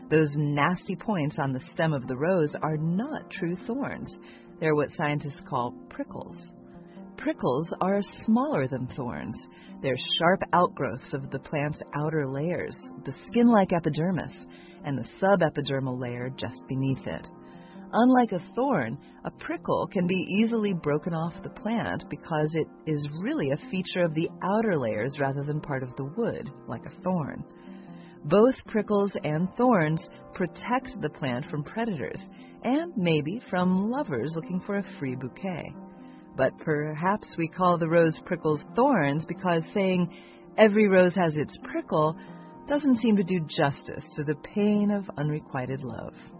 Those nasty points on the stem of the rose are not true thorns. They're what scientists call prickles. Prickles are smaller than thorns. They're sharp outgrowths of the plant's outer layers, the skin-like epidermis, and the subepidermal layer just beneath it. Unlike a thorn, a prickle can be easily broken off the plant because it is really a feature of the outer layers rather than part of the wood, like a thorn. Both prickles and thorns protect the plant from predators and maybe from lovers looking for a free bouquet. But perhaps we call the rose prickles thorns because saying every rose has its prickle doesn't seem to do justice to the pain of unrequited love.